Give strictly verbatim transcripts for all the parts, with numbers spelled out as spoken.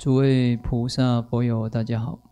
诸位菩萨佛友，大家好。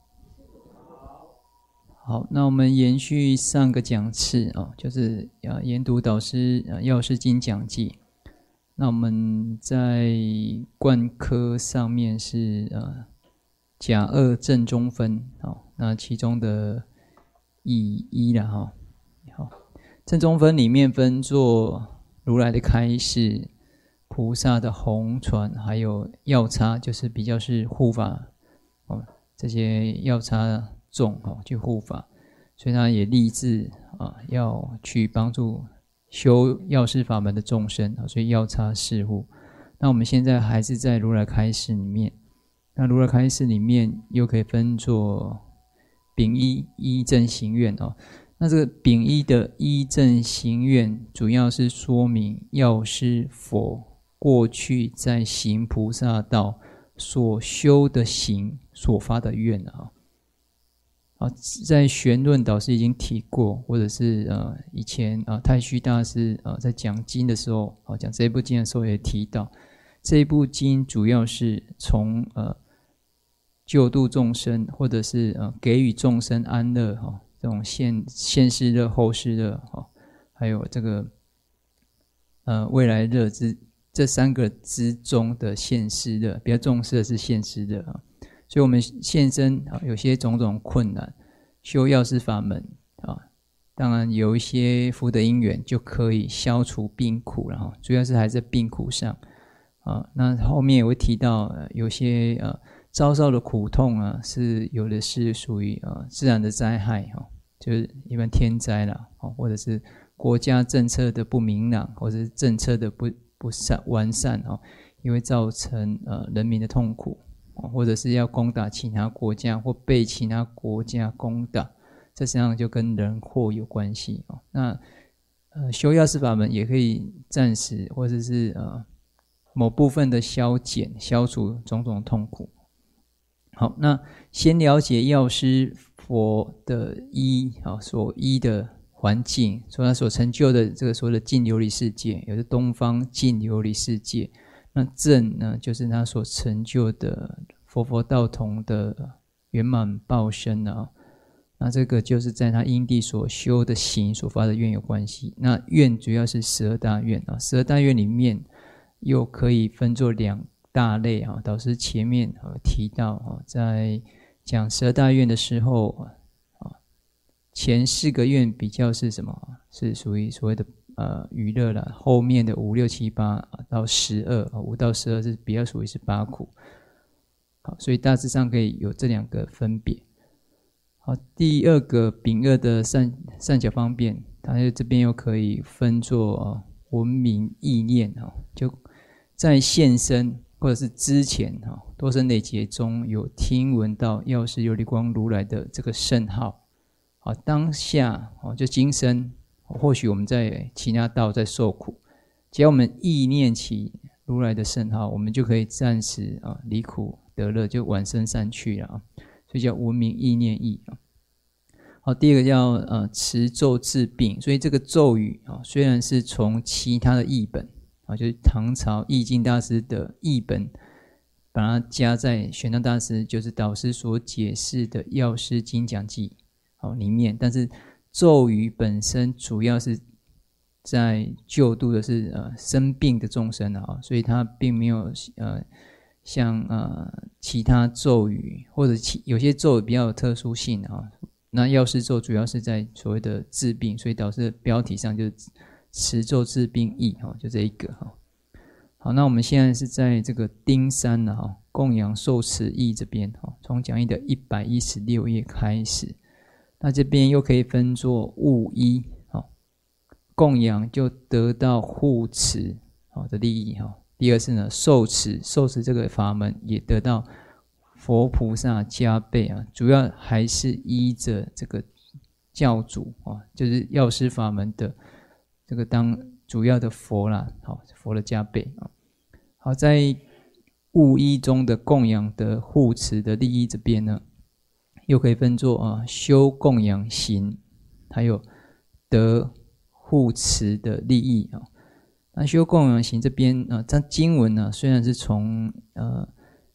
好，那我们延续上个讲次啊，就是啊研读导师啊《药师经讲记》。那我们在贯科上面是呃甲二正中分，好，那其中的乙一啦哈。好，正中分里面分作如来的开示、菩萨的弘传，还有药叉，就是比较是护法哦，这些药叉众哦去护法，所以他也立志啊要去帮助修药师法门的众生，所以药叉侍护。那我们现在还是在如来开示里面，那如来开示里面又可以分作丙一依正行愿哦。那这个丙一的依正行愿，主要是说明药师佛过去在行菩萨道所修的行所发的愿啊。啊，在玄论导师已经提过，或者是呃以前啊太虚大师啊在讲经的时候，啊讲这一部经的时候也提到，这一部经主要是从呃救度众生，或者是呃给予众生安乐哈、哦，这种现现世乐、后世乐哈、哦，还有这个呃未来乐之这三个之中的现世乐，比较重视的是现世乐啊。所以我们现身啊，有些种种困难，修药师法门啊，当然有一些福德因缘就可以消除病苦了哈。主要是还在病苦上啊。那后面也会提到，呃、有些呃遭受的苦痛啊，是有的是属于呃自然的灾害哈，就是一般天灾啦，或者是国家政策的不明朗，或者是政策的不不善完善哦，也会造成呃人民的痛苦。或者是要攻打其他国家，或被其他国家攻打，这实际上就跟人祸有关系哦。那呃，修药师法门也可以暂时或者是呃某部分的消减、消除种种痛苦。好，那先了解药师佛的依啊，所依的环境，所以他所成就的这个所谓的净琉璃世界，也是东方净琉璃世界。那正呢，就是他所成就的佛佛道同的圆满报身啊。那这个就是在他因地所修的行所发的愿有关系。那愿主要是十二大愿啊，十二大愿里面又可以分作两大类啊。导师前面提到啊，在讲十二大愿的时候啊，前四个愿比较是什么？是属于所谓的呃，娱乐了，后面的五六七八到十二，五到十二是比较属于是八苦。好，所以大致上可以有这两个分别。好，第二个丙二的善善巧方便，它这边又可以分作、呃、文明意念哈，就在现身或者是之前哈，多生累劫中有听闻到药师琉璃光如来的这个圣号，好，当下哦就今生。或许我们在其他道在受苦，只要我们意念起如来的圣号，我们就可以暂时啊离苦得乐，就往生善趣了啊。所以叫无明意念意啊。好，第二个叫呃持咒治病，所以这个咒语啊虽然是从其他的译本啊，就是唐朝义净大师的译本，把它加在玄奘大师就是导师所解释的药师经讲记好里面，但是咒语本身主要是在救度的是呃生病的众生啊，所以它并没有呃像呃其他咒语或者其有些咒语比较有特殊性啊。那药师咒主要是在所谓的治病，所以导致标题上就是持咒治病义哈，就这一个哈。好，那我们现在是在这个丁三呢哈，供养受持义这边哈，从讲义的一百一十六页开始。那这边又可以分作物依，供养就得到护持的利益。第二是呢，受持，受持这个法门也得到佛菩萨加倍啊。主要还是依着这个教主啊，就是药师法门的这个当主要的佛啦，好，佛的加倍啊。好，在物依中的供养的护持的利益这边呢，又可以分作啊修供养行，还有得护持的利益啊。那修供养行这边啊，它经文呢虽然是从呃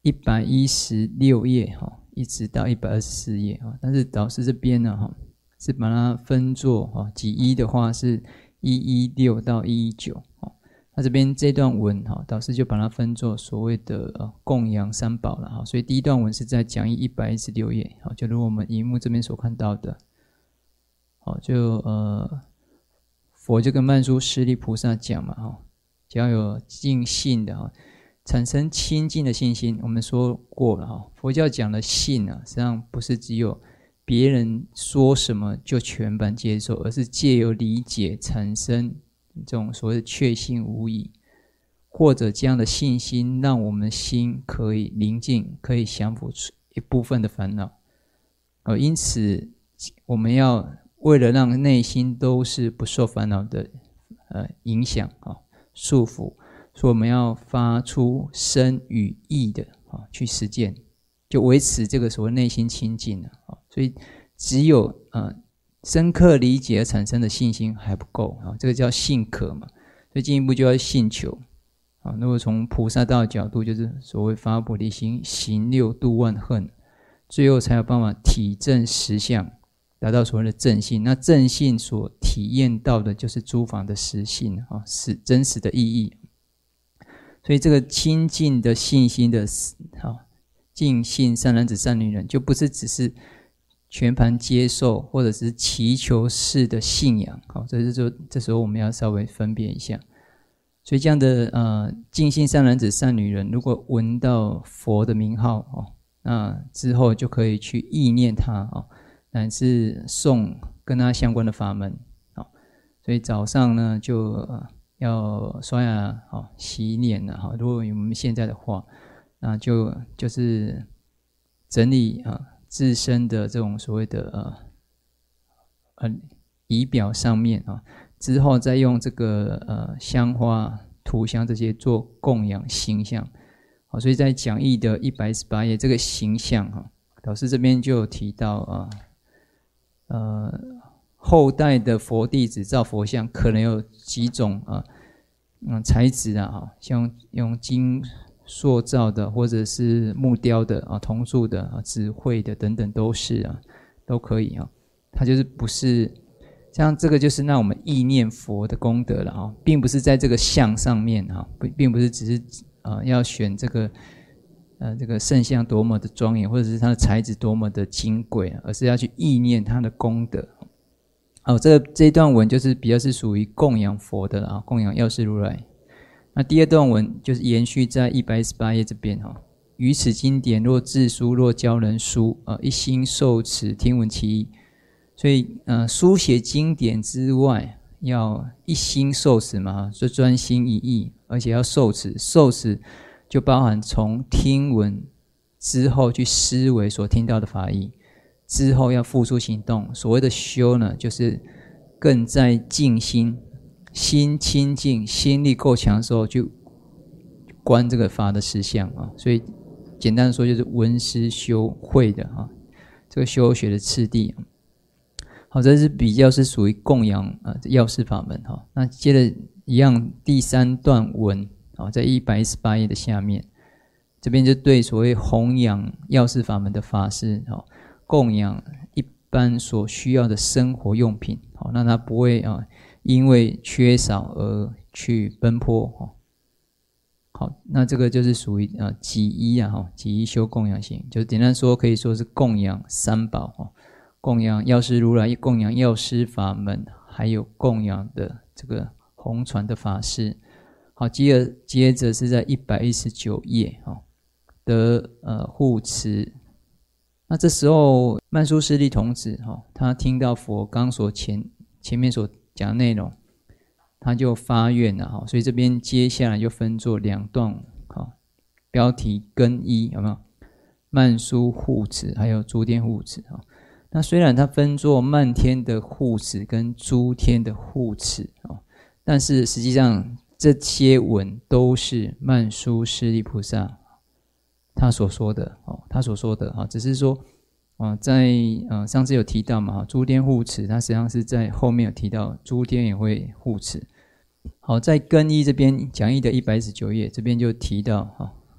一百一十六页哈，一直到一百二十四页哈。但是导师这边呢哈，是把它分作哈，几一的话是一一六到一一九哈。那这边这段文哈，导师就把它分作所谓的呃供养三宝了哈。所以第一段文是在讲义一百一十六页，好，就如我们荧幕这边所看到的，好，就呃佛就跟曼殊师利菩萨讲嘛哈，只要有净信的哈，产生清净的信心。我们说过了哈，佛教讲的信啊，实际上不是只有别人说什么就全盘接受，而是借由理解产生这种所谓的确信无疑，或者这样的信心让我们心可以宁静，可以降服一部分的烦恼。呃，因此我们要为了让内心都是不受烦恼的呃影响啊束缚，所以我们要发出身与意的啊去实践，就维持这个所谓内心清净啊。所以只有呃深刻理解而产生的信心还不够啊，这个叫信可嘛，所以进一步就要信求啊。如果从菩萨道的角度，就是所谓发菩提心，行六度万恨，最后才有办法体证实相，达到所谓的正信。那正信所体验到的就是诸法的实性啊，是真实的意义。所以这个清净的信心的啊，净信善男子善女人，就不是只是全盘接受或者是祈求式的信仰，好，这是就这时候我们要稍微分辨一下。所以这样的呃净信善男子善女人，如果闻到佛的名号哦，那之后就可以去意念他哦，乃至诵跟他相关的法门哦。所以早上呢就、呃、要刷牙哦、洗脸了哈。如果我们现在的话，那就就是整理啊。呃自身的这种所谓的呃呃仪表上面啊，之后再用这个呃香花、涂香这些做供养形象，好，所以在讲义的一百一十八页这个形象哈，导师这边就有提到啊，呃后代的佛弟子造佛像可能有几种啊嗯材质啊，哈，像用金塑造的，或者是木雕的啊、铜铸的啊、纸绘的等等都是啊，都可以啊。它就是不是像这个，就是让我们意念佛的功德了啊，并不是在这个像上面啊，并不是只是啊要选这个呃这个圣像多么的庄严，或者是它的材质多么的金贵，而是要去意念它的功德。哦，这个这一段文就是比较是属于供养佛的啊，供养药师如来。那第二段文就是延续在一百一十八页这边哈，于此经典若自书，若教人书，呃，一心受持，听闻其意。所以呃，书写经典之外，要一心受持嘛，就专心一意，而且要受持。受持就包含从听闻之后去思维所听到的法义，之后要付诸行动。所谓的修呢，就是更在静心。心清净，心力够强的时候，就观这个法的实相啊。所以简单的说，就是闻思修会的啊，这个修学的次第。好，这是比较是属于供养啊药师法门哈。那接着一样，第三段文啊，在一百一十八页的下面，这边就对所谓弘扬药师法门的法师啊，供养一般所需要的生活用品，好，那他不会啊。因为缺少而去奔波，好，那这个就是属于呃己一啊，哈，己一修供养行，就简单说可以说是供养三宝哈，供养药师如来，供养药师法门，还有供养的这个弘传的法师。好，接着接着是在一百一十九页哈的呃护持。那这时候曼殊师利童子哈，他听到佛刚所前前面所讲的内容，他就发愿了哈，所以这边接下来就分作两段哈，标题更一有没有？曼殊护持，还有诸天护持哈。那虽然它分作漫天的护持跟诸天的护持哦，但是实际上这些文都是曼殊师利菩萨他所说的哦，他所说的哈，只是说。啊，在呃上次有提到嘛，诸天护持，它实际上是在后面有提到，诸天也会护持。好，在更一这边讲义的一百一十九页，这边就提到哈，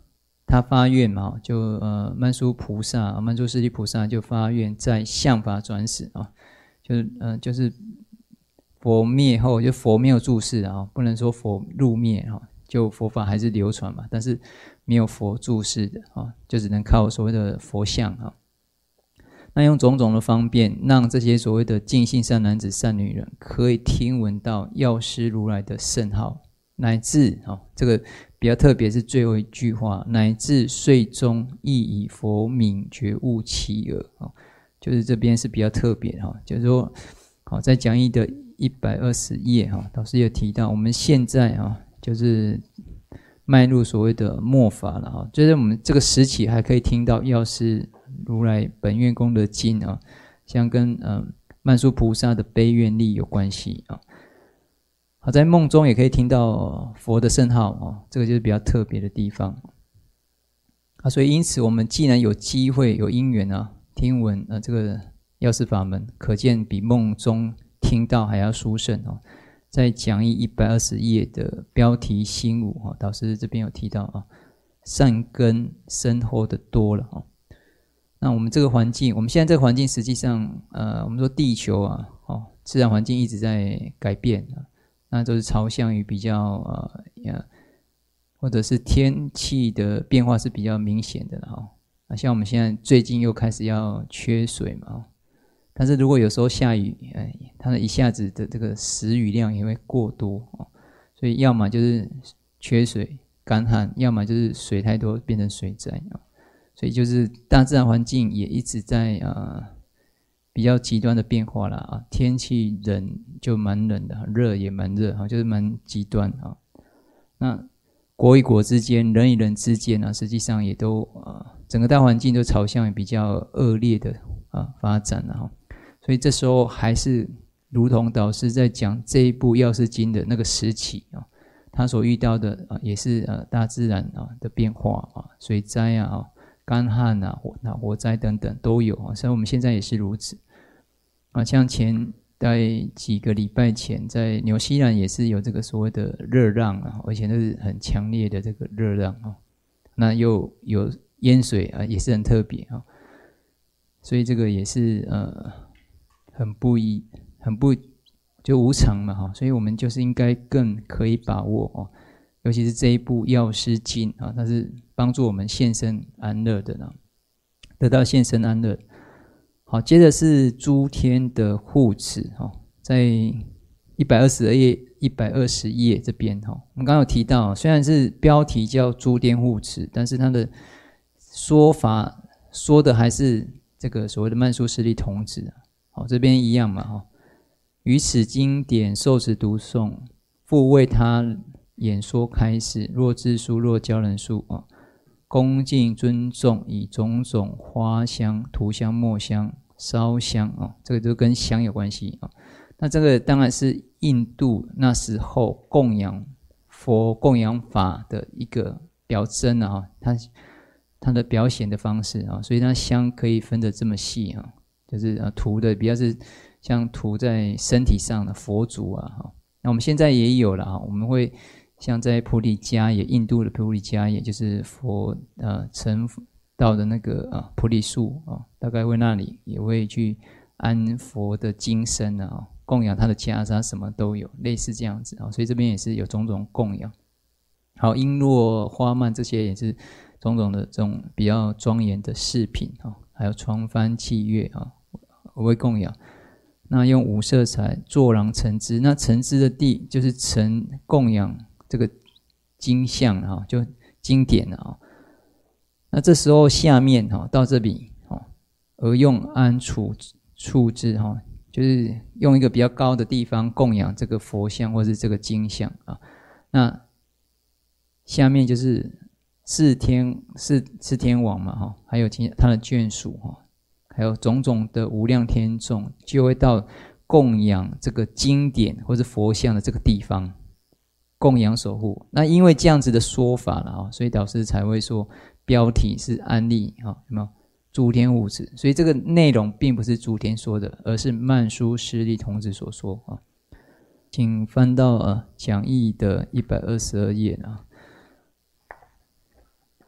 他发愿嘛，就呃曼殊菩萨、曼殊室利菩萨就发愿在相法转死啊，就是呃就是佛灭后，就佛没有住世啊，不能说佛入灭啊，就佛法还是流传嘛，但是没有佛住世的啊，就只能靠所谓的佛像啊。那用种种的方便，让这些所谓的净信善男子、善女人可以听闻到药师如来的圣号，乃至哦，这个比较特别是最后一句话，乃至睡中亦以佛名觉悟其耳哦，就是这边是比较特别哈，就是说，好在讲义的一百二十页哈，导师有提到，我们现在啊，就是迈入所谓的末法了哈，就是我们这个时期还可以听到药师如来本愿功德经啊，像跟呃曼殊菩萨的悲愿力有关系啊。好，在梦中也可以听到佛的圣号啊，这个就是比较特别的地方啊。所以因此，我们既然有机会有因缘啊，听闻啊这个药师法门，可见比梦中听到还要殊胜哦。在讲义一百二十页的标题心五啊，导师这边有提到啊，善根深厚的多了啊。那我们这个环境，我们现在这个环境实际上，呃，我们说地球啊，哦，自然环境一直在改变啊，那都是朝向于比较呃，或者是天气的变化是比较明显的哈。那像我们现在最近又开始要缺水嘛，但是如果有时候下雨，哎，它的一下子的这个时雨量也会过多哦，所以要么就是缺水干旱，要么就是水太多变成水灾啊。所以就是大自然环境也一直在呃比较极端的变化啦啊，天气冷就蛮冷的，热也蛮热啊，就是蛮极端啊。那国与国之间、人与人之间啊，实际上也都呃整个大环境都朝向比较恶劣的啊发展啊。所以这时候还是如同导师在讲这一部药师经的那个时期啊，他所遇到的啊也是呃大自然啊的变化啊，水灾啊。干旱啊、火火灾等等都有啊，所以我们现在也是如此啊。像前在几个礼拜前，在纽西兰也是有这个所谓的热浪啊，而且都是很强烈的这个热浪啊。那又有淹水啊，也是很特别啊。所以这个也是呃很不一、很不就无常嘛哈。所以我们就是应该更可以把握哦。尤其是这一部药师经啊，它是帮助我们现身安乐的呢，得到现身安乐。好，接着是诸天的护持哈，在一百二十页、一百二十页这边哈，我们刚刚有提到，虽然是标题叫诸天护持，但是它的说法说的还是这个所谓的曼殊室利童子。好，这边一样嘛哈，于此经典受持读诵，复为他演说开示，若自书若教人书啊，恭敬尊重，以种种花香、涂香、墨香、烧香啊，这个就跟香有关系啊。那这个当然是印度那时候供养佛、供养法的一个表征啊，它它的表现的方式啊，所以它香可以分得这么细啊，就是啊涂的比较是像涂在身体上的佛足啊。那我们现在也有了啊，我们会。像在普利迦耶，印度的普利迦耶，就是佛呃成道的那个啊菩提树啊，大概会那里也会去安佛的金身啊，供养他的袈裟，什么都有，类似这样子啊，所以这边也是有种种供养。好，璎珞、花蔓这些也是种种的这种比较庄严的饰品啊，还有床幡、器乐啊，我会供养。那用五色彩作廊陈枝，那陈枝的地就是陈供养。这个经像啊，就经典啊，那这时候下面哈到这里哦，而用安处处置哈，就是用一个比较高的地方供养这个佛像或是这个经像啊。那下面就是四天四四天王嘛哈，还有他的眷属哈，还有种种的无量天众，就会到供养这个经典或是佛像的这个地方。供养守护，那因为这样子的说法了啊，所以导师才会说标题是安利啊，有没有诸天护持？所以这个内容并不是诸天说的，而是曼殊室利童子所说啊。请翻到呃讲义的一百二十二页啊。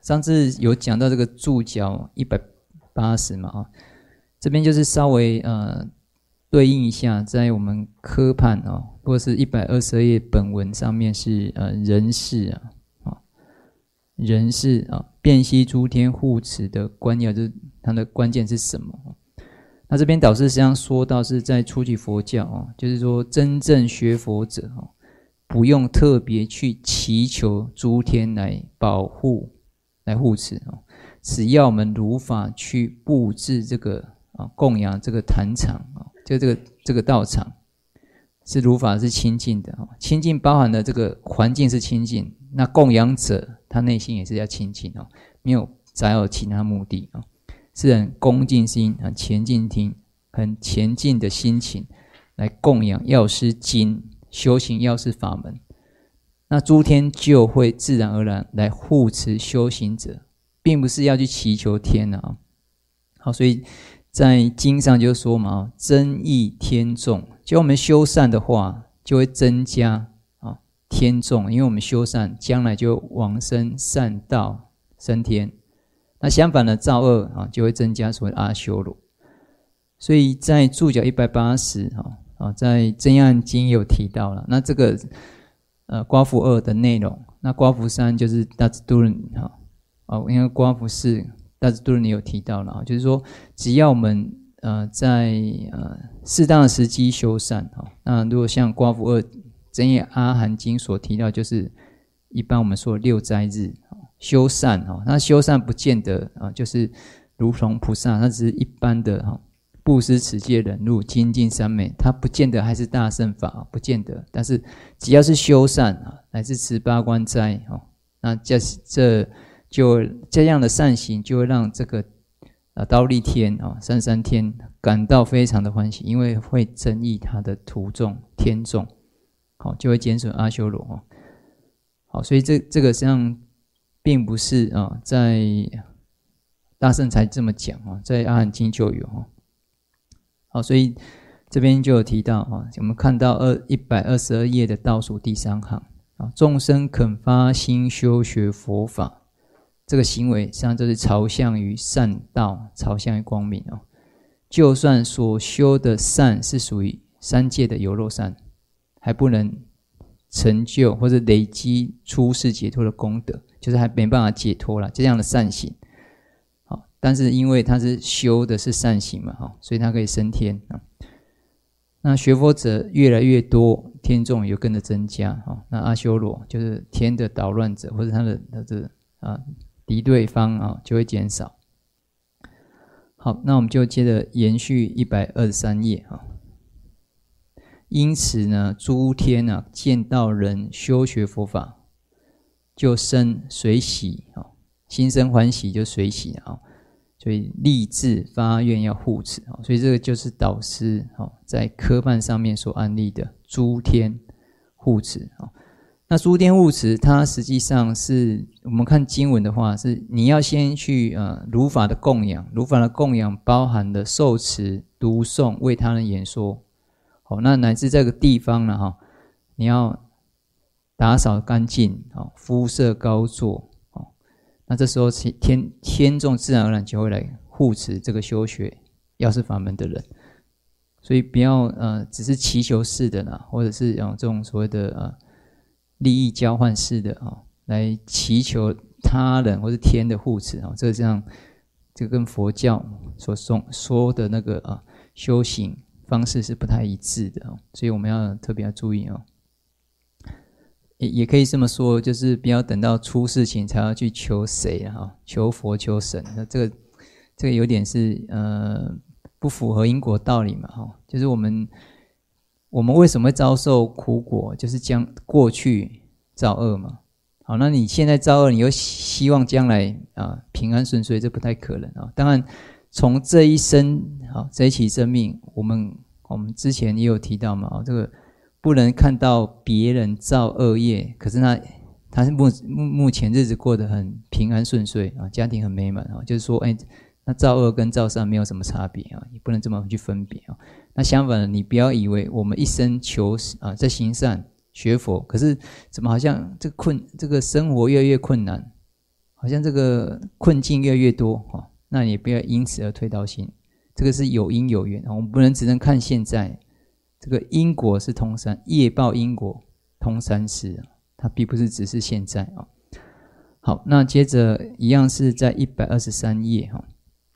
上次有讲到这个注脚一百八十嘛，啊，这边就是稍微呃对应一下，在我们科判啊，或者是一百二十二页本文上面是呃人事啊，啊人事啊，辨析诸天护持的关要，就是它的关键是什么？那这边导师实际上说到是在初级佛教啊，就是说真正学佛者啊，不用特别去祈求诸天来保护、来护持啊，只要我们如法去布置这个啊供养这个坛场啊，就这个这个道场是如法是清净的啊，清净包含的这个环境是清净，那供养者他内心也是要清净啊，没有再有其他目的啊。是很恭敬心、很前进听、很前进的心情来供养药师经、修行药师法门，那诸天就会自然而然来护持修行者，并不是要去祈求天啊。好，所以在经上就说嘛，增益天众，就我们修善的话，就会增加啊天众，因为我们修善，将来就往生善道升天。那相反的造恶啊，就会增加所谓的阿修罗。所以在注脚一百八十啊，在真言经有提到了。那这个呃刮符二的内容，那刮符三就是大智度论哈啊，因为刮符四大智度论也有提到了，就是说只要我们呃在呃适当的时机修善哈，那如果像刮符二真言阿含经所提到，就是一般我们说六斋日。修善哈，那修善不见得啊，就是如同菩萨，那只是一般的哈，布施、持戒、忍辱、精进三昧，它不见得还是大乘法，不见得。但是只要是修善啊，乃至持八关斋哈，那这这就这样的善行，就会让这个啊忉利天啊三三天感到非常的欢喜，因为会增益他的徒众天众，好，就会减损阿修罗哈。好，所以这这个实际上。并不是啊，在大圣才这么讲啊，在阿含经就有啊。好，所以这边就有提到啊，我们看到二一百二十二页的倒数第三行啊，众生肯发心修学佛法，这个行为实际上就是朝向于善道，朝向于光明啊。就算所修的善是属于三界的有漏善，还不能成就或者累积出世解脱的功德，就是还没办法解脱了这样的善行。好，但是因为他是修的是善行嘛，所以他可以升天。那学佛者越来越多，天众也跟着增加。那阿修罗就是天的捣乱者，或者他的他的啊敌对方啊就会减少。好，那我们就接着延续一百二十三页啊。因此呢，诸天啊见到人修学佛法，就生随喜啊，心生欢喜就随喜啊，所以立志发愿要护持啊，所以这个就是导师啊在科判上面所安立的诸天护持啊。那诸天护持，它实际上是我们看经文的话，是你要先去呃如法的供养，如法的供养包含了受持、读诵、为他人演说。好，那乃至这个地方呢，哈，你要打扫干净，哦，肤色高坐，哦，那这时候天天众自然而然就会来护持这个修学药师法门的人，所以不要呃只是祈求式的啦，或者是有这种所谓的呃利益交换式的啊，来祈求他人或是天的护持啊，这个这样，这个跟佛教所说说的那个啊修行方式是不太一致的哦，所以我们要特别要注意哦。也也可以这么说，就是不要等到出事情才要去求谁啊，求佛求神，那这个这个有点是呃不符合因果道理嘛哈。就是我们我们为什么会遭受苦果，就是将过去造恶嘛。好，那你现在造恶，你又希望将来啊平安顺遂，这不太可能啊。当然。从这一生啊，这一期生命，我们我们之前也有提到嘛，这个不能看到别人造恶业，可是他他是目目目前日子过得很平安顺遂啊，家庭很美满啊，就是说，哎，那造恶跟造善没有什么差别啊，你不能这么去分别啊。那相反的，你不要以为我们一生求啊，在行善学佛，可是怎么好像这个困这个生活越来越困难好像这个困境越来越多，哦，那你也不要因此而退道心。这个是有因有缘，我们不能只能看现在。这个因果是通三，业报因果通三世，它并不是只是现在啊。好，那接着一样是在一百二十三页哈，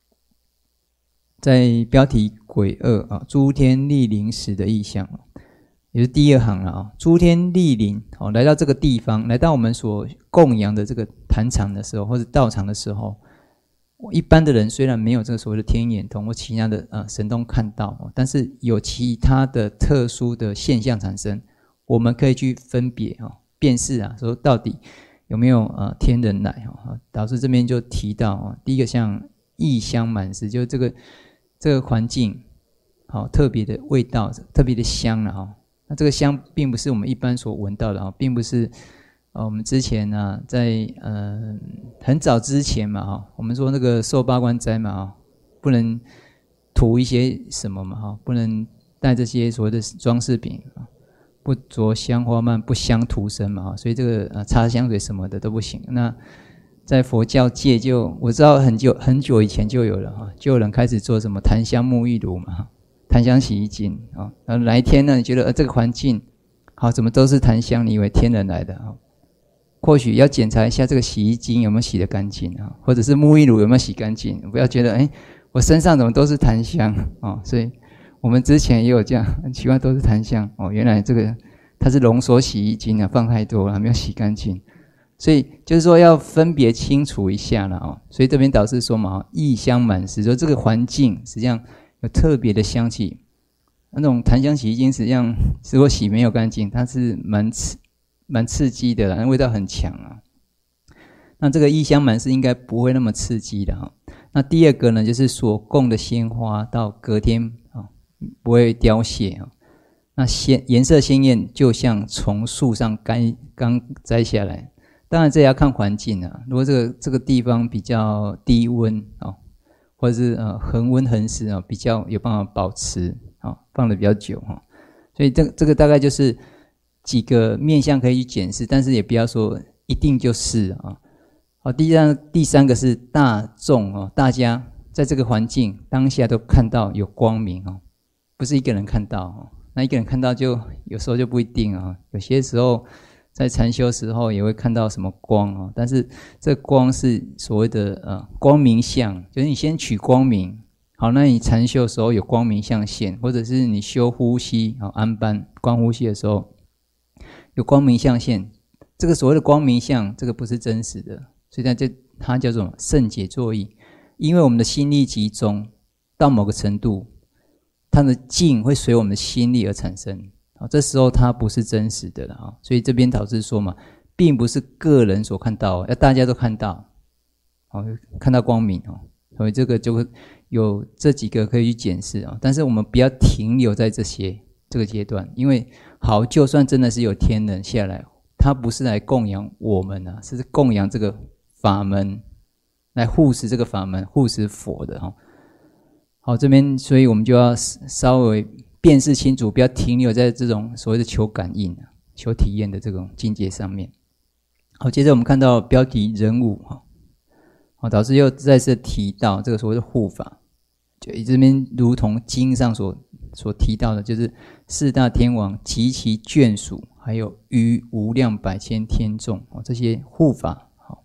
在标题癸二啊，诸天莅临时的意象，也是第二行了啊。诸天莅临哦，来到这个地方，来到我们所供养的这个坛场的时候，或者道场的时候。一般的人虽然没有这个所谓的天眼通或其他的呃神通看到，但是有其他的特殊的现象产生，我们可以去分别哦，辨识啊，说到底有没有呃天人来哈。导师这边就提到哦，第一个像异香满室，就这个这个环境好特别的味道，特别的香了哈。那这个香并不是我们一般所闻到的啊，并不是。呃，我们之前呢、啊，在呃很早之前嘛，哈，我们说那个受八关斋嘛，哈，不能涂一些什么嘛，哈，不能带这些所谓的装饰品，不着香花蔓，不香涂身嘛，哈，所以这个呃擦香水什么的都不行。那在佛教界就我知道很久很久以前就有了哈，就有人开始做什么檀香沐浴乳嘛，檀香洗衣精啊。然后哪一天呢，你觉得呃这个环境好，怎么都是檀香，你以为天人来的啊？或许要检查一下这个洗衣精有没有洗得干净啊，或者是沐浴乳有没有洗干净，不要觉得哎，我身上怎么都是檀香哦。所以我们之前也有这样，很奇怪都是檀香哦，原来这个它是浓缩洗衣精啊，放太多了，没有洗干净。所以就是说要分别清楚一下了哦。所以这边导师说嘛，异香满室，说这个环境实际上有特别的香气。那种檀香洗衣精实际上如果洗没有干净，它是蛮刺蛮刺激的啦，那味道很强啊。那这个异香满室应该不会那么刺激的哈。那第二个呢，就是所供的鲜花到隔天啊不会凋谢啊。那鲜颜色鲜艳，就像从树上刚刚摘下来。当然这也要看环境啊。如果这个这个地方比较低温啊，或者是呃恒温恒湿啊，比较有办法保持啊，放的比较久哈。所以这个这个大概就是几个面向可以去检视，但是也不要说一定就是啊。好，第三第三个是大众哦，大家在这个环境当下都看到有光明哦，不是一个人看到哦。那一个人看到就有时候就不一定啊，有些时候在禅修时候也会看到什么光哦，但是这光是所谓的呃光明相，就是你先取光明。好，那你禅修的时候有光明相现，或者是你修呼吸好安般观呼吸的时候。有光明相现，这个所谓的光明相，这个不是真实的，所以它就它叫做圣解作意。因为我们的心力集中到某个程度，它的境会随我们的心力而产生，这时候它不是真实的了啊。所以这边导师说嘛，并不是个人所看到，要大家都看到，看到光明哦。所以这个就会有这几个可以去检视啊，但是我们不要停留在这些这个阶段，因为好，就算真的是有天人下来，他不是来供养我们啊，是供养这个法门，来护持这个法门，护持佛的哈。好，这边所以我们就要稍微辨识清楚，不要停留在这种所谓的求感应、求体验的这种境界上面。好，接着我们看到标题人物哈，好，导师又再次提到这个所谓的护法，就这边如同经上所。所提到的就是四大天王及其眷属，还有余无量百千天众这些护法。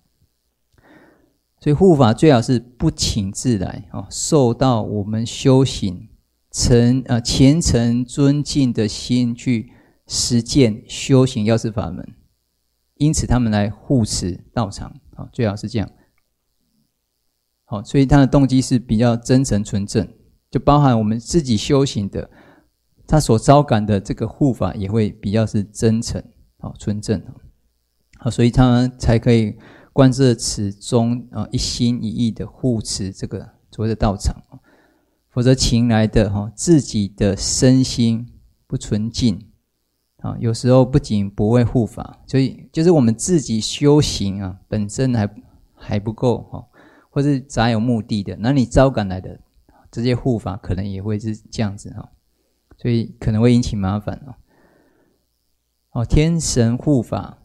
所以护法最好是不请自来，受到我们修行诚呃虔诚尊敬的心去实践修行药师法门，因此他们来护持道场，最好是这样。好，所以他的动机是比较真诚纯正。就包含我们自己修行的，他所招感的这个护法也会比较是真诚、纯正，好，所以他们才可以观摄此中啊一心一意的护持这个所谓的道场，否则请来的哈自己的身心不纯净啊，有时候不仅不会护法，所以就是我们自己修行啊本身还还不够哈，或是杂有目的的，那你招感来的。这些护法可能也会是这样子哈，所以可能会引起麻烦哦。哦，天神护法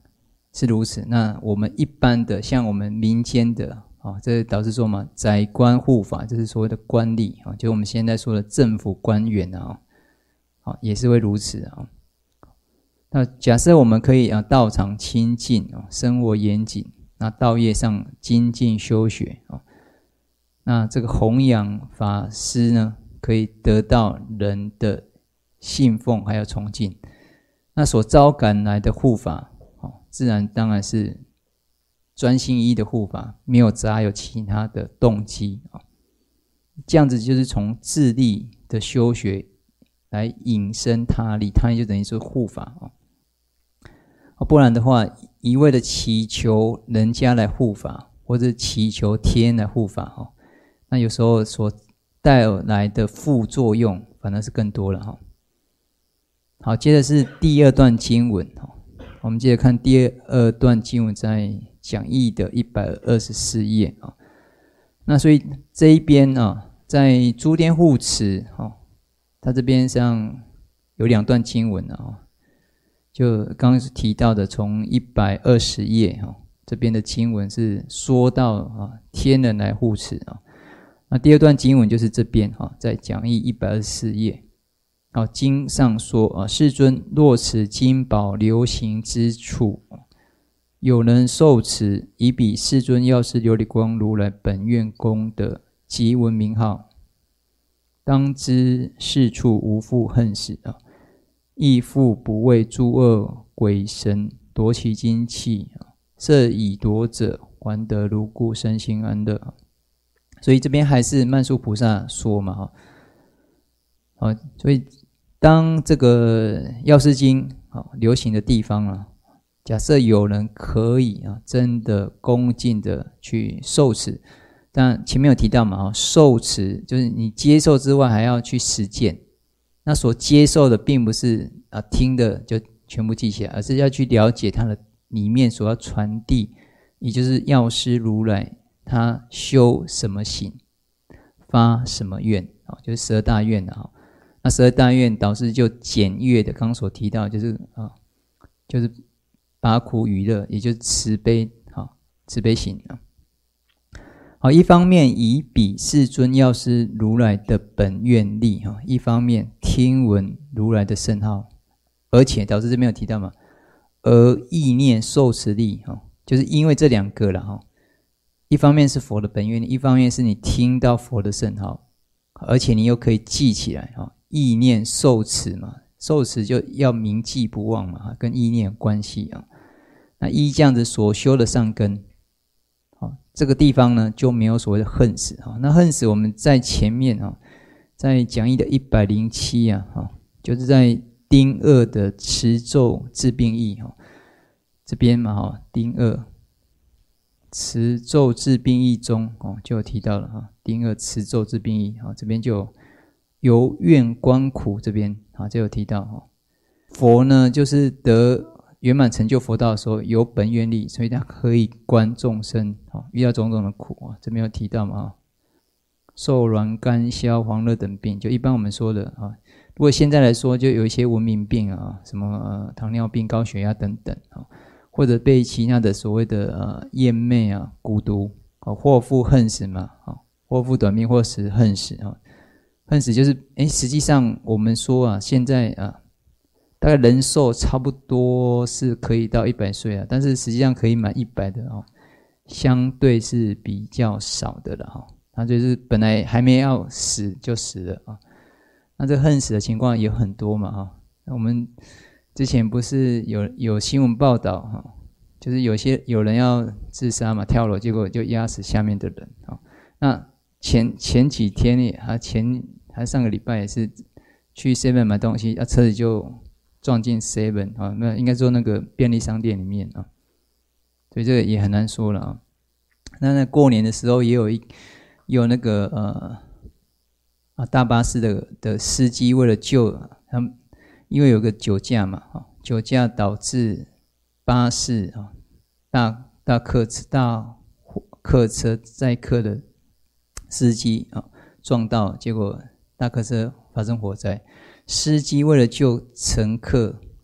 是如此。那我们一般的，像我们民间的啊，这导师说嘛，宰官护法，这是所谓的官吏啊，就是我们现在说的政府官员啊，啊也是会如此啊。那假设我们可以啊，道场清净啊，生活严谨，那道业上精进修学啊，那这个弘扬法师呢，可以得到人的信奉还有崇敬，那所招感来的护法，自然当然是专心一意的护法，没有杂有其他的动机。这样子就是从自力的修学来引申他力，他力就等于说护法。不然的话，一味的祈求人家来护法，或者祈求天来护法，那有时候所带来的副作用反而是更多了。好，接着是第二段经文，我们接着看第二段经文，在讲义的一百二十四页。那所以这一边啊，在诸天护持，它这边上有两段经文啊。就刚刚提到的，从一百二十页哈，这边的经文是说到啊，天人来护持啊。那第二段经文就是这边哈，在讲义一百二十四页。好，经上说啊，世尊若持金宝流行之处，有人受持，以彼世尊药师琉璃光如来本愿功德及闻名号，当知是处无复恨死啊。亦复不为诸恶鬼神夺其精气，设以夺者还得如故，身心安乐。所以这边还是曼殊菩萨说嘛，好，所以当这个药师经流行的地方啊，假设有人可以啊，真的恭敬的去受持，但前面有提到嘛，受持就是你接受之外还要去实践。那所接受的并不是啊听的就全部记起来，而是要去了解它的里面所要传递，也就是药师如来他修什么行，发什么愿，就是十二大愿啊。那十二大愿导师就简约的，刚刚所提到就是啊，就是拔苦与乐，也就是慈悲啊，慈悲行啊。好，一方面以彼世尊药师如来的本愿力，一方面听闻如来的圣号，而且导师这边有提到嘛，而意念受持力，就是因为这两个了，一方面是佛的本愿力，一方面是你听到佛的圣号，而且你又可以记起来，意念受持嘛，受持就要铭记不忘嘛，跟意念有关系啊。那依这样子所修的善根，这个地方呢就没有所谓的恨死。那恨死我们在前面在讲义的一百零七啊，就是在丁二的持咒治病义这边嘛，丁二持咒治病义中就有提到了，丁二持咒治病义这边就有由愿观苦，这边就有提到佛呢就是得圆满成就佛道的时候有本愿力，所以他可以观众生遇到种种的苦，这边有提到嘛，受挛干消黄热等病，就一般我们说的，如果现在来说就有一些文明病啊，什么糖尿病、高血压等等，或者被其他的所谓的厌魅啊、蛊毒，祸福恨死嘛，祸福短命或是恨死，恨死就是诶实际上我们说啊，现在啊大概人寿差不多是可以到一百岁啊，但是实际上可以满一百的哦，相对是比较少的了哈。那就是本来还没要死就死了啊。那这恨死的情况也很多嘛哈。我们之前不是有有新闻报道哈，就是有些有人要自杀嘛，跳楼，结果就压死下面的人啊。那前前几天还前还上个礼拜也是去 seven 买东西，啊车子就撞进 seven 啊，那应该说那个便利商店里面啊，所以这个也很难说了啊。那那过年的时候也有一也有那个呃啊大巴士的的司机为了救他们，因为有个酒驾嘛，啊酒驾导致巴士啊大大客车大客车载客的司机啊撞到，结果大客车发生火灾。司机为了救乘客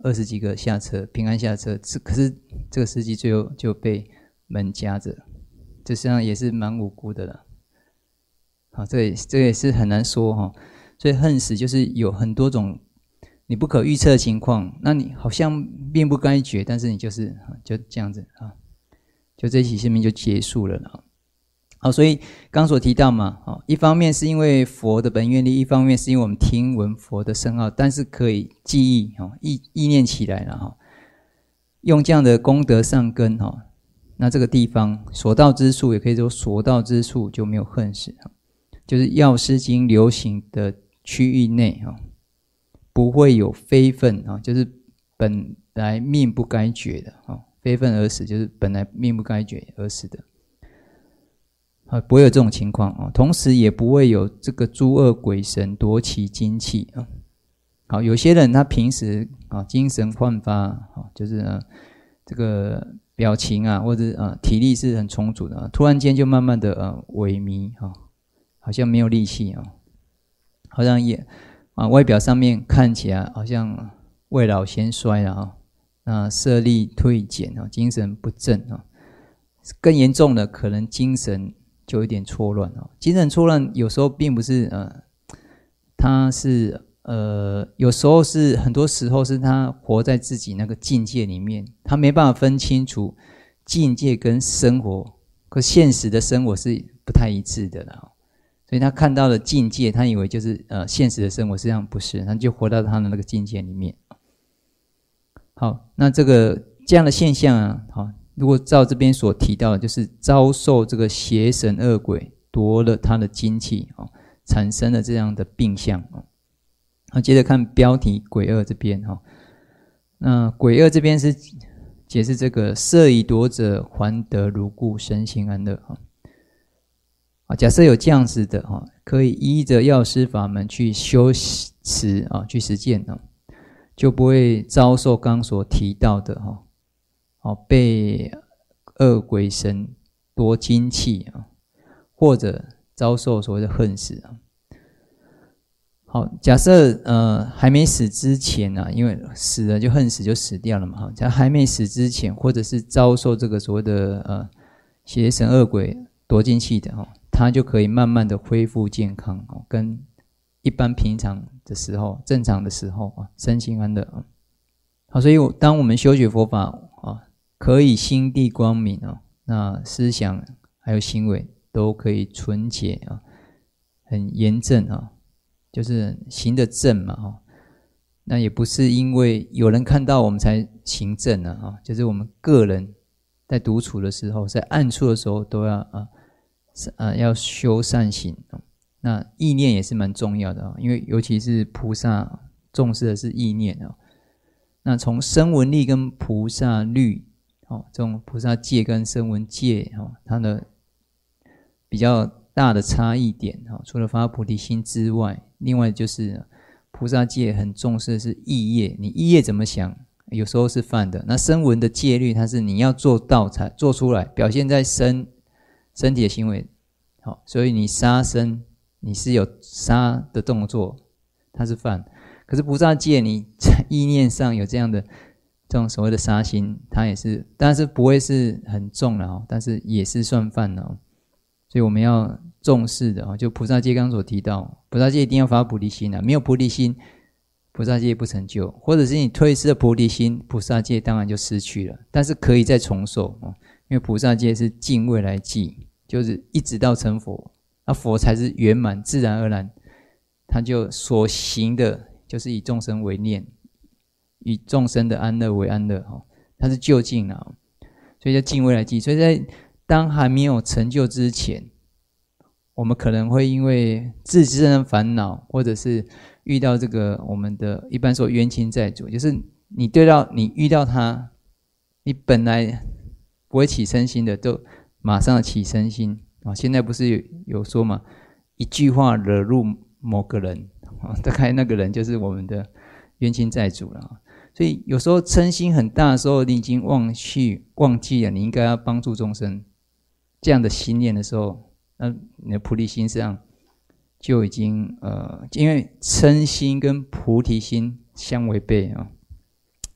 二十几个下车，平安下车，可是这个司机最后就被门夹着，这实际上也是蛮无辜的了。好，这也这也是很难说哈。所以恨死就是有很多种你不可预测的情况，那你好像命不该绝，但是你就是就这样子啊，就这一期生命就结束了了。好，所以刚刚所提到嘛，一方面是因为佛的本愿力，一方面是因为我们听闻佛的圣号，但是可以记忆意意念起来了哈，用这样的功德上根哈，那这个地方所到之处，也可以说所到之处就没有恨死，就是药师经流行的区域内哈，不会有非分啊，就是本来命不该绝的啊，非分而死就是本来命不该绝而死的。啊，不会有这种情况啊，同时也不会有这个诸恶鬼神夺其精气啊。好，有些人他平时啊精神焕发啊，就是啊这个表情啊或者啊体力是很充足的，啊、突然间就慢慢的呃萎靡啊，好像没有力气啊，好像也啊外表上面看起来好像未老先衰了啊，那色力退减啊，精神不振啊，更严重的可能精神就有点错乱啊。精神错乱有时候并不是呃，他是呃，有时候是很多时候是他活在自己那个境界里面，他没办法分清楚境界跟生活，可现实的生活是不太一致的啦。所以他看到的境界，他以为就是呃现实的生活，实际上不是，他就活到他的那个境界里面。好，那这个这样的现象啊，好。如果照这边所提到的，就是遭受这个邪神恶鬼夺了他的精气，产生了这样的病相。好，接着看标题鬼恶这边，那鬼恶这边是解释这个色以夺者还得如故，身心安乐。假设有这样子的，可以依着药师法门去修持去实践，就不会遭受刚所提到的被恶鬼神夺精气啊，或者遭受所谓的恨死啊。好，假设呃还没死之前啊，因为死了就恨死就死掉了嘛。哈，假如还没死之前，或者是遭受这个所谓的呃邪神恶鬼夺精气的哈，他就可以慢慢的恢复健康哦，跟一般平常的时候、正常的时候啊，身心安乐啊。好，所以当我们修学佛法啊，可以心地光明啊，那思想还有行为都可以纯洁啊，很严正啊，就是行得正嘛哈。那也不是因为有人看到我们才行正啊，哈，就是我们个人在独处的时候，在暗处的时候都要啊啊要修善行啊。那意念也是蛮重要的啊，因为尤其是菩萨重视的是意念啊。那从声闻力跟菩萨律，哦，这种菩萨戒跟声闻戒，哦，它的比较大的差异点，哦，除了发菩提心之外，另外就是菩萨戒很重视的是意业，你意业怎么想，有时候是犯的。那声闻的戒律，它是你要做到才做出来，表现在身身体的行为，好，所以你杀生，你是有杀的动作，它是犯。可是菩萨戒，你在意念上有这样的这种所谓的杀心，它也是，但是不会是很重了，但是也是算犯了。所以我们要重视的，就菩萨戒刚刚所提到，菩萨戒一定要发菩提心，没有菩提心，菩萨戒不成就，或者是你退失了菩提心，菩萨戒当然就失去了，但是可以再重受，因为菩萨戒是尽未来际，就是一直到成佛，那佛才是圆满，自然而然他就所行的就是以众生为念，以众生的安乐为安乐，它是就近啊，所以叫尽未来际。所以在当还没有成就之前，我们可能会因为自身的烦恼，或者是遇到这个我们的一般说冤亲债主，就是你对到你遇到他，你本来不会起嗔心的，都马上起嗔心啊。现在不是 有, 有说嘛，一句话惹怒某个人，大概那个人就是我们的冤亲债主了。所以有时候嗔心很大的时候，你已经忘去忘记了你应该要帮助众生这样的心念的时候，那你的菩提心上就已经呃，因为嗔心跟菩提心相违背啊，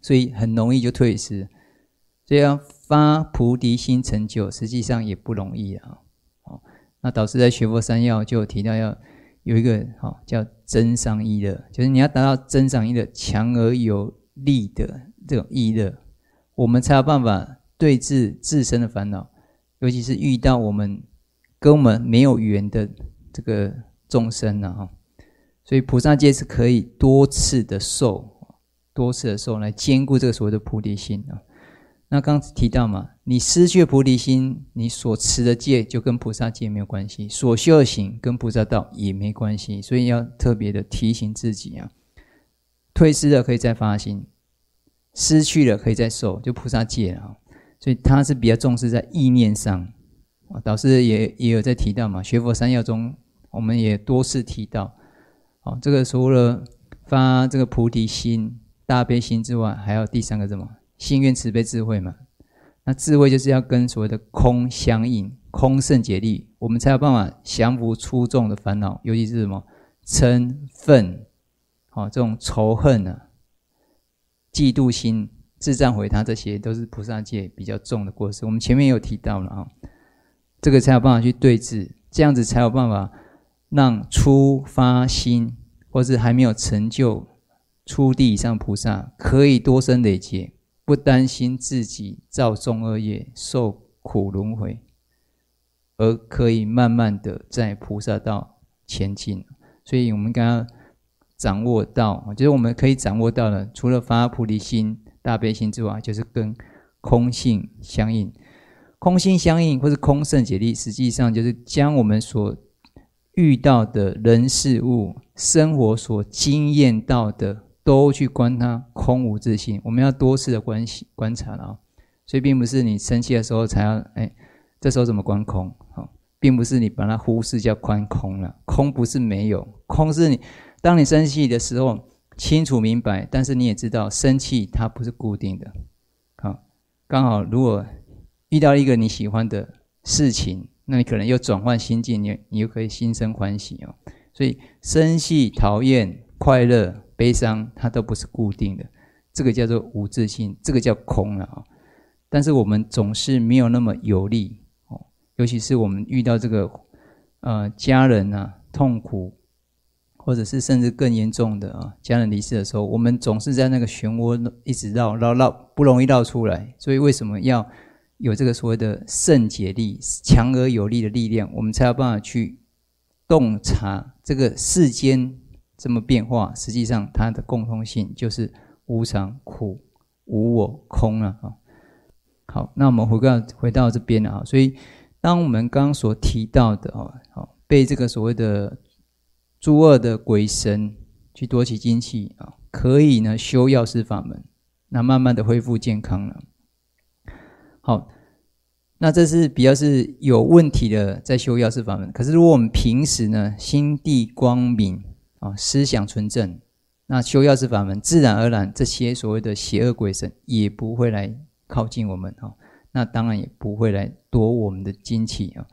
所以很容易就退失。所以要发菩提心成就，实际上也不容易啊。哦，那导师在学佛三要就有提到要有一个哦叫增上意乐，就是你要达到增上意乐，强而有力的这种意乐，我们才有办法对治自身的烦恼，尤其是遇到我们跟我们没有缘的这个众生啊。所以菩萨戒是可以多次的受，多次的受来兼顾这个所谓的菩提心啊。那刚刚提到嘛，你失去了菩提心，你所持的戒就跟菩萨戒没有关系，所修的行跟菩萨道也没关系，所以要特别的提醒自己啊，退失了可以再发心，失去了可以再受，就菩萨戒了。所以他是比较重视在意念上。导师也也有在提到嘛，学佛三要中我们也多次提到，哦，这个除了发这个菩提心、大悲心之外，还有第三个什么？心愿慈悲智慧嘛。那智慧就是要跟所谓的空相应，空胜解力，我们才有办法降服粗重的烦恼，尤其是什么嗔忿、哦、这种仇恨啊、嫉妒心、自赞毁他，这些都是菩萨戒比较重的过失。我们前面也有提到了啊，这个才有办法去对治，这样子才有办法让初发心或是还没有成就初地以上菩萨可以多生累劫，不担心自己造重恶业受苦轮回，而可以慢慢的在菩萨道前进。所以我们刚刚掌握到，就是我们可以掌握到的，除了发菩提心、大悲心之外，就是跟空性相应。空性相应或是空胜解力，实际上就是将我们所遇到的人事物、生活所经验到的都去观它空无自性。我们要多次的观观察了，所以并不是你生气的时候才要，哎，这时候怎么观空？并不是你把它忽视叫观空了，空不是没有，空是你当你生气的时候清楚明白，但是你也知道生气它不是固定的。好，刚好如果遇到一个你喜欢的事情，那你可能又转换心境，你你又可以心生欢喜哦。所以生气、讨厌、快乐、悲伤，它都不是固定的，这个叫做无自性，这个叫空了啊。但是我们总是没有那么有力哦，尤其是我们遇到这个呃家人啊痛苦，或者是甚至更严重的啊家人离世的时候，我们总是在那个漩涡一直绕绕绕，不容易绕出来。所以为什么要有这个所谓的胜解力，强而有力的力量，我们才有办法去洞察这个世间这么变化，实际上它的共通性就是无常、苦、无我、空了啊。好，那我们回到回到这边啊，所以当我们刚刚所提到的啊，被这个所谓的诸恶的鬼神去夺取精气啊，可以呢修药师法门，那慢慢的恢复健康了。好，那这是比较是有问题的在修药师法门。可是如果我们平时呢心地光明啊，思想纯正，那修药师法门自然而然这些所谓的邪恶鬼神也不会来靠近我们啊，那当然也不会来夺我们的精气啊。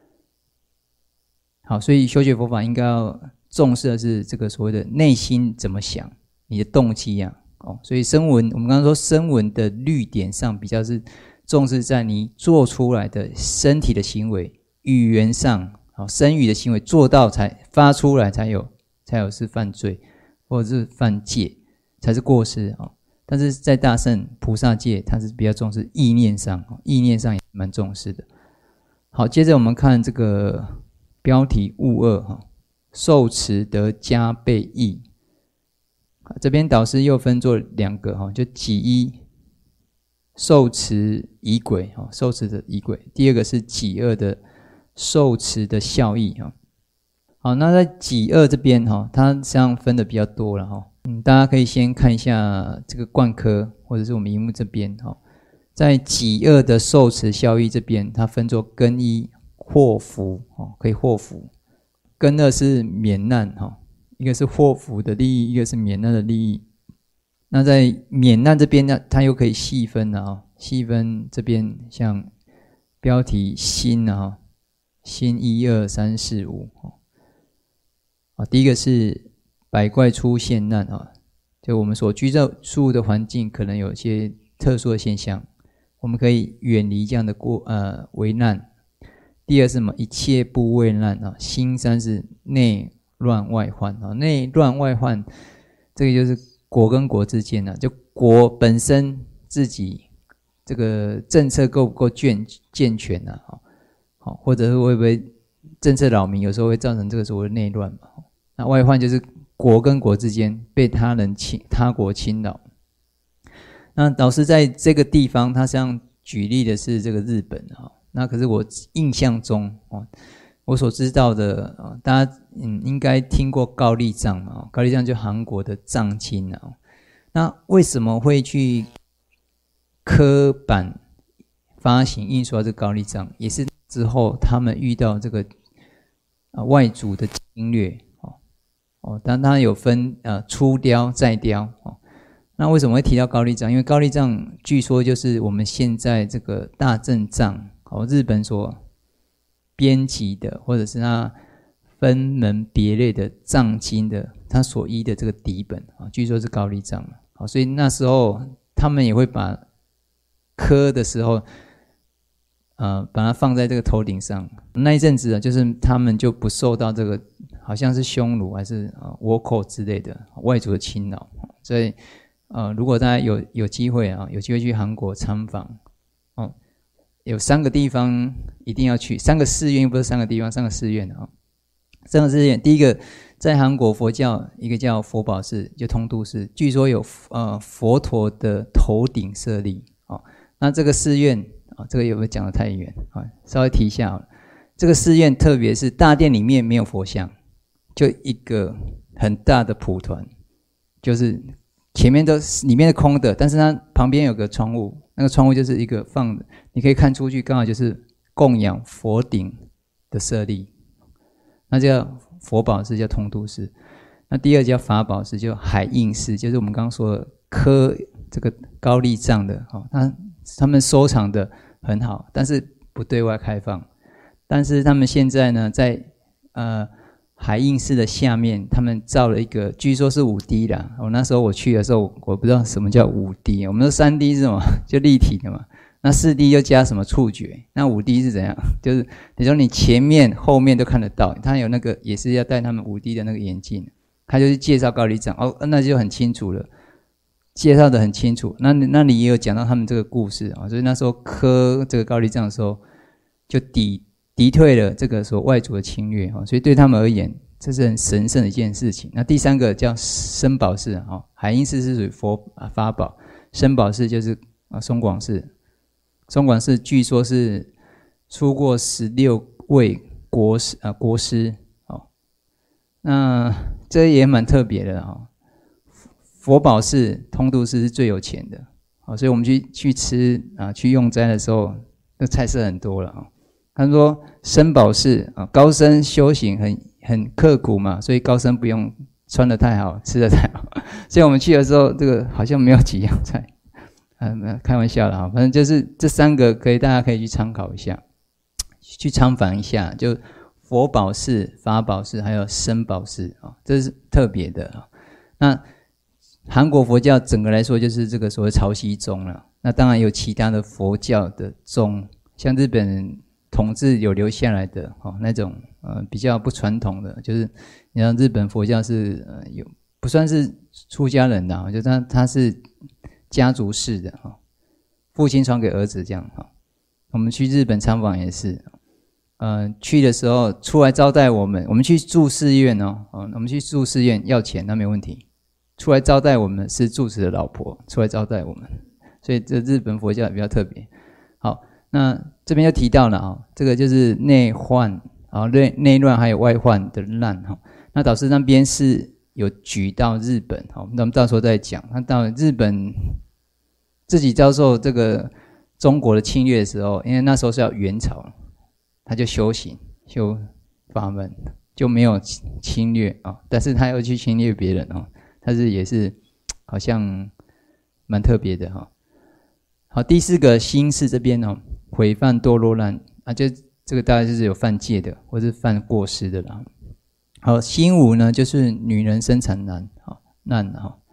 好，所以修学佛法应该要重视的是这个所谓的内心怎么想，你的动机啊。哦，所以声闻我们刚刚说声闻的律典上比较是重视在你做出来的身体的行为，语言上，好，身语的行为做到才发出来才有才有是犯罪，或者是犯戒，才是过失啊。但是在大乘菩萨戒，它是比较重视意念上，意念上也蛮重视的。好，接着我们看这个标题物二哈，受持得加倍益。这边导师又分作两个哈，就己一。受持仪轨，受持的仪轨。第二个是己二的受持的效益。好，那在己二这边，它实际上分的比较多了。嗯，大家可以先看一下这个贯科，或者是我们荧幕这边。在己二的受持效益这边，它分作根一、祸福，可以祸福。根二是免难，一个是祸福的利益，一个是免难的利益。那在免难这边呢，它又可以细分了啊，细分这边像标题心啊，心一二三四五啊，第一个是百怪出现难啊， 就我们所居住的环境可能有一些特殊的现象，我们可以远离这样的过呃危难。第二是什么？一切不畏难啊。心三是内乱外患啊，内乱外患，这个就是国跟国之间啊，就国本身自己这个政策够不够健健全啊？好，或者是会不会政策扰民，有时候会造成这个所谓的内乱嘛。那外患就是国跟国之间被他人侵他国侵扰。那老师在这个地方，他实际上举例的是这个日本啊。那可是我印象中哦，我所知道的啊，大家嗯应该听过高丽藏嘛？高丽藏就韩国的藏经啊。那为什么会去刻版发行印刷这高丽藏？也是之后他们遇到这个啊外族的侵略哦哦，但它有分呃初雕再雕哦。那为什么会提到高丽藏？因为高丽藏据说就是我们现在这个大正藏。哦，日本所编辑的，或者是它分门别类的藏经的，它所依的这个底本啊，据说是高丽藏。好，所以那时候他们也会把刻的时候，呃，把它放在这个头顶上。那一阵子啊，就是他们就不受到这个好像是匈奴还是啊倭寇之类的外族的侵扰。所以呃，如果大家有有机会啊，有机会去韩国参访。有三个地方一定要去，三个寺院，又不是三个地方，三个寺院啊。三个寺院，第一个在韩国佛教，一个叫佛宝寺，就通都寺，据说有呃佛陀的头顶舍利啊。那这个寺院啊，这个有没有讲得太远啊？稍微提一下好了。这个寺院特别是大殿里面没有佛像，就一个很大的蒲团，就是前面都里面是空的，但是它旁边有个窗户。那个窗户就是一个放的，你可以看出去，刚好就是供养佛顶的舍利，那叫佛宝寺，叫通都寺。那第二叫法宝寺，就海印寺，就是我们刚刚说的刻这个高丽藏的，哦，那他们收藏的很好，但是不对外开放。但是他们现在呢，在呃海印寺的下面，他们造了一个，据说是五 D 啦。我那时候我去的时候，我不知道什么叫五 D。我们说三 D 是什么？就立体的嘛。那四 D 又加什么触觉？那五 D 是怎样？就是你说你前面、后面都看得到。他有那个也是要戴他们五 D 的那个眼镜，他就是介绍高丽藏哦，那就很清楚了，介绍的很清楚。那那里也有讲到他们这个故事啊，所以那时候刻这个高丽藏的时候，就抵。敌退了这个所外族的侵略，所以对他们而言，这是很神圣的一件事情。那第三个叫生宝寺，海印寺是属于佛法宝，生宝寺就是松广寺。松广寺据说是出过十六位国师啊国师，那这也蛮特别的啊。佛宝寺、通都寺是最有钱的，所以我们去去吃啊去用斋的时候，那菜色很多了啊。他说生宝寺啊，高僧修行很很刻苦嘛，所以高僧不用穿得太好，吃得太好。所以我们去的时候，这个好像没有几样菜，啊，开玩笑啦，反正就是这三个可以，大家可以去参考一下，去参访一下，就佛宝寺、法宝寺还有生宝寺啊，这是特别的啊。那韩国佛教整个来说就是这个所谓潮汐宗了，那当然有其他的佛教的宗，像日本人。统治有留下来的哦，那种呃比较不传统的，就是你像日本佛教是呃有不算是出家人的，就他他是家族式的哈，父亲传给儿子这样哈。我们去日本参访也是，呃去的时候出来招待我们，我们去住寺院哦，哦我们去住寺院要钱那没问题，出来招待我们是住持的老婆出来招待我们，所以这日本佛教比较特别。好。那这边就提到了啊，这个就是内患啊，内内乱还有外患的难哈。那导师那边是有举到日本，好，那我们到时候再讲。那到日本自己遭受这个中国的侵略的时候，因为那时候是要元朝，他就修行修法门，就没有侵略啊，但是他又去侵略别人啊，他是也是好像蛮特别的哈。好，第四个心事这边哦。毁犯堕落难啊，就这个大概就是有犯戒的，或是犯过失的啦。好，心五呢，就是女人生产难，好难哈。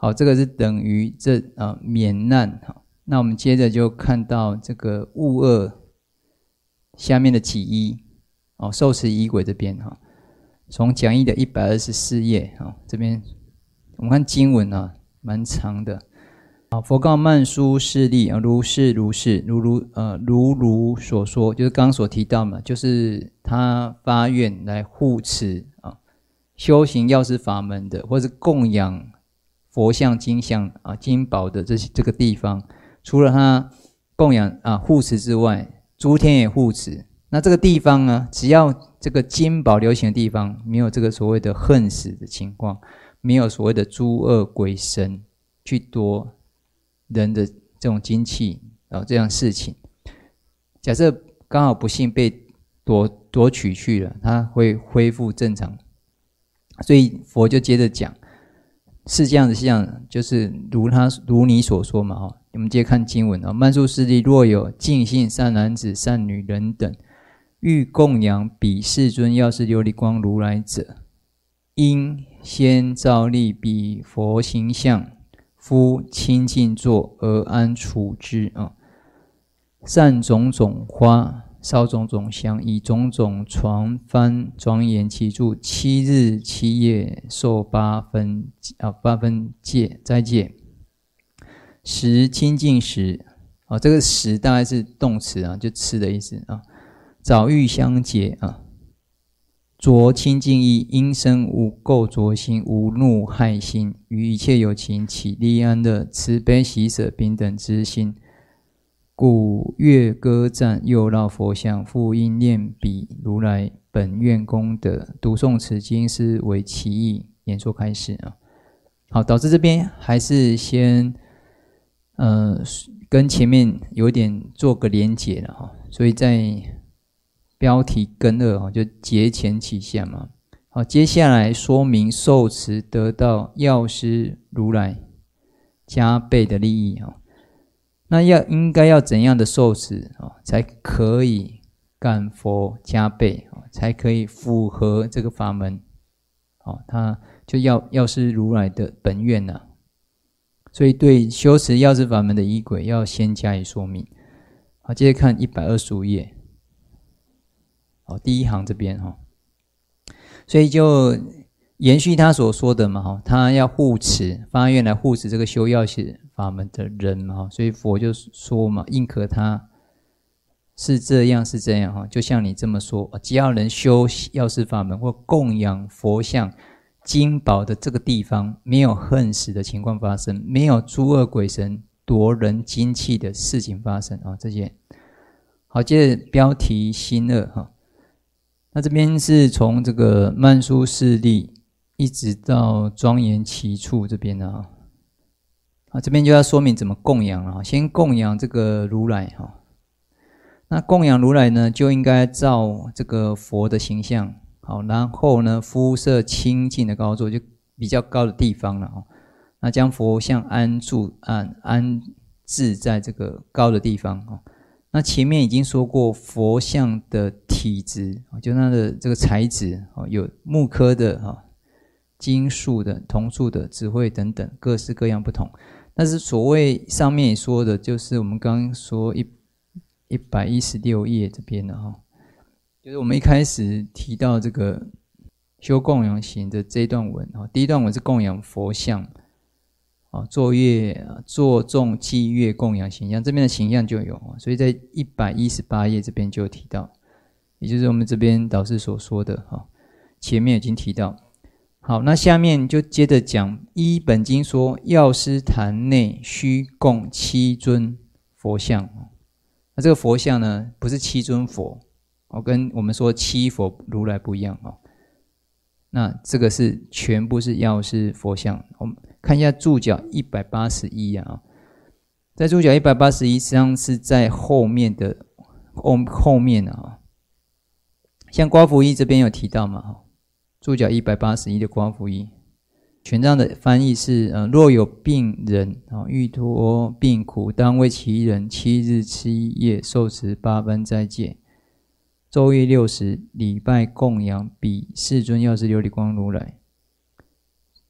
好，这个是等于这啊免难。好，那我们接着就看到这个物二下面的己一哦，受持仪轨这边哈，从讲义的一百二十四页啊，这边我们看经文啊，蛮长的。好，佛告曼殊室利啊，如是如是，如如呃如如所说，就是刚刚所提到嘛，就是他发愿来护持啊，修行药师法门的，或是供养佛像、金像啊、金宝的这些这个地方，除了他供养啊护持之外，诸天也护持。那这个地方呢，只要这个金宝流行的地方，没有这个所谓的恨死的情况，没有所谓的诸恶鬼神去夺人的这种精气啊，这样事情，假设刚好不幸被夺夺取去了，它会恢复正常。所以佛就接着讲，是这样子，像就是如他如你所说嘛，哈，我们接着看经文啊。曼殊室利，若有净信善男子、善女人等，欲供养彼世尊药师琉璃光如来者，应先造立彼佛形象。夫清净坐而安处之啊，散种种花，烧种种香，以种种床幡庄严其住，七日七夜受八分啊八分戒斋戒。食清净时啊，这个食大概是动词啊，就吃的意思啊。早欲香洁啊。着清净衣，因生无垢浊心，无怒害心，于一切有情起利安乐、慈悲喜舍平等之心。故乐歌赞又绕佛像，复应念彼如来本愿功德。读诵此经是为其意。演说开始啊。好，导致这边还是先呃跟前面有点做个连结了哈，所以在标题根二就节前起下嘛。好，接下来说明受持得到药师如来加倍的利益。那要应该要怎样的受持才可以感佛加倍，才可以符合这个法门？他就要药师如来的本愿啊。所以对修持药师法门的仪轨要先加以说明。好，接着看一百二十五页。好，第一行这边哈，所以就延续他所说的嘛哈，他要护持，发愿来护持这个修药师法门的人嘛哈，所以佛就说嘛，应可他是这样是这样哈，就像你这么说，只要能修药师法门或供养佛像、金宝的这个地方，没有恨死的情况发生，没有诸恶鬼神夺人精气的事情发生啊，这些好，接着标题心二哈。那这边是从这个曼殊室利一直到庄严其处这边啊，啊这边就要说明怎么供养了。先供养这个如来哈，那供养如来呢，就应该照这个佛的形象，好，然后呢肤色清净的高座，就比较高的地方了哈。那将佛像安住安安置在这个高的地方哈。那前面已经说过，佛像的体质，就它的这个材质，有木刻的、金属的、铜铸的、智慧等等，各式各样不同。但是所谓上面也说的，就是我们刚刚说一一百一十六页这边的哈，就是我们一开始提到这个修供养行的这一段文哈，第一段文是供养佛像。坐乐坐众祭乐供养形象，这边的形象就有，所以在一百一十八页这边就有提到，也就是我们这边导师所说的，前面已经提到。好，那下面就接着讲，依本经说，药师坛内须供七尊佛像。那这个佛像呢，不是七尊佛，跟我们说七佛如来不一样。那这个是全部是药师佛像。我们看一下注脚一百八十一啊，在注脚一百八十一实际上是在后面的 后, 后面啊，像刮胡衣这边有提到嘛，注脚一百八十一的刮胡衣，全章的翻译是、呃、若有病人欲脱病苦，当为其人七日七夜受持八分斋戒，昼夜六时礼拜供养彼世尊药师琉璃光如来。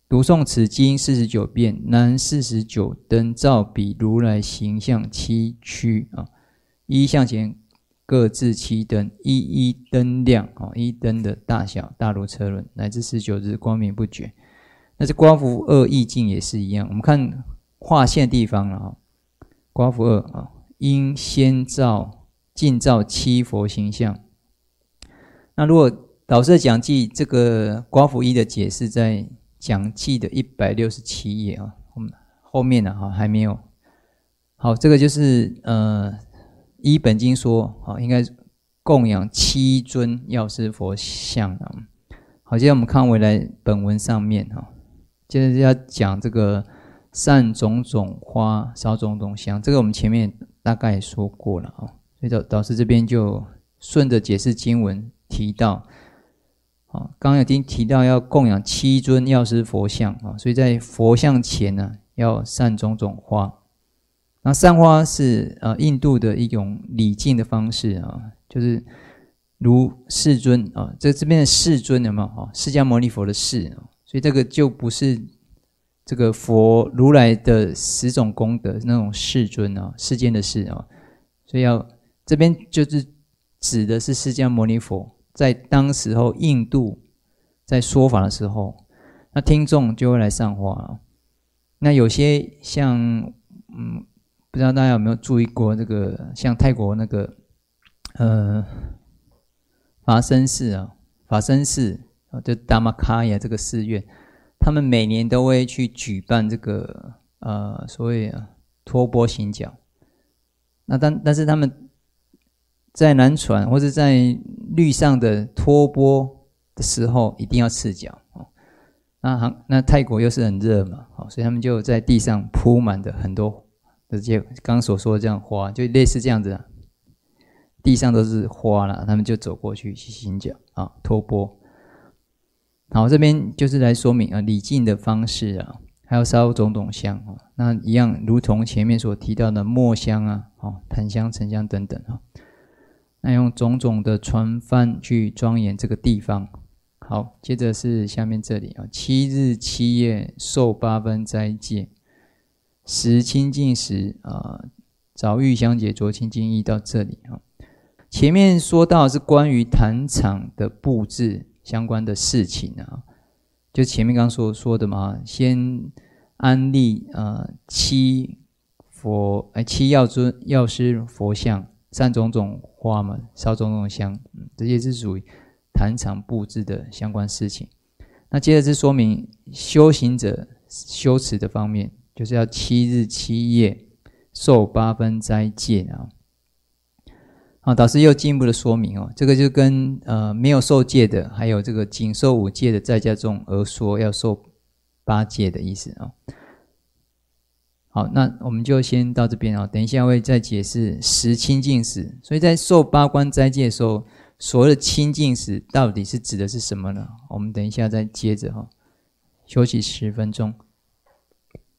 读诵此经四十九遍，燃四十九灯，照比如来形象七区啊，一一向前各自七灯，一一灯亮啊，一灯的大小大如车轮，乃至十九日光明不绝。那这刮幅二意境也是一样，我们看划线的地方了啊，刮幅二啊，应先照尽照七佛形象。那如果导师的讲记这个刮幅一的解释在讲记的一百六十七页啊，我们后面呢、啊、还没有。好，这个就是呃依本经说啊，应该供养七尊药师佛像啊。好，接着我们看回来本文上面哈、啊，接着要讲这个散种种花，烧种种香，这个我们前面大概也说过了啊，所以导导师这边就顺着解释经文提到。啊，刚刚已经提到要供养七尊药师佛像啊，所以在佛像前呢，要散种种花。那散花是呃印度的一种礼敬的方式啊，就是如世尊啊，这这边的世尊有没有啊？释迦牟尼佛的世，所以这个就不是这个佛如来的十种功德那种世尊啊，世间的世啊，所以要这边就是指的是释迦牟尼佛。在当时候印度在说法的时候，那听众就会来上花了。那有些像嗯，不知道大家有没有注意过这个，像泰国那个呃法身寺啊，法身寺啊，就达玛卡亚这个寺院，他们每年都会去举办这个呃所谓托钵行脚。那但但是他们在南传或者在律上的托钵的时候，一定要赤脚。那那泰国又是很热嘛，所以他们就在地上铺满的很多的这刚刚所说的这样花，就类似这样子啊，地上都是花啦，他们就走过去去行脚啊，托钵。好，这边就是来说明啊礼敬的方式啊，还有烧种种香啊，那一样如同前面所提到的墨香啊、哦檀香、沉香等等啊。那用种种的船帆去庄严这个地方。好，接着是下面这里啊，七日七夜受八分斋戒，时清净时啊，早浴香解着清净衣到这里啊。前面说到是关于坛场的布置相关的事情啊，就前面刚所说的嘛，先安立啊七佛哎七药尊药师佛像。散种种花嘛，烧种种香，嗯，这些是属于坛场布置的相关事情。那接着是说明修行者修持的方面，就是要七日七夜受八分斋戒啊。好，导师又进一步的说明哦，这个就跟呃没有受戒的，还有这个仅受五戒的在家众而说要受八戒的意思啊。好，那我们就先到这边啊，等一下会再解释时清净时。所以在受八关斋戒的时候，所谓的清净时到底是指的是什么呢？我们等一下再接着哈，休息十分钟。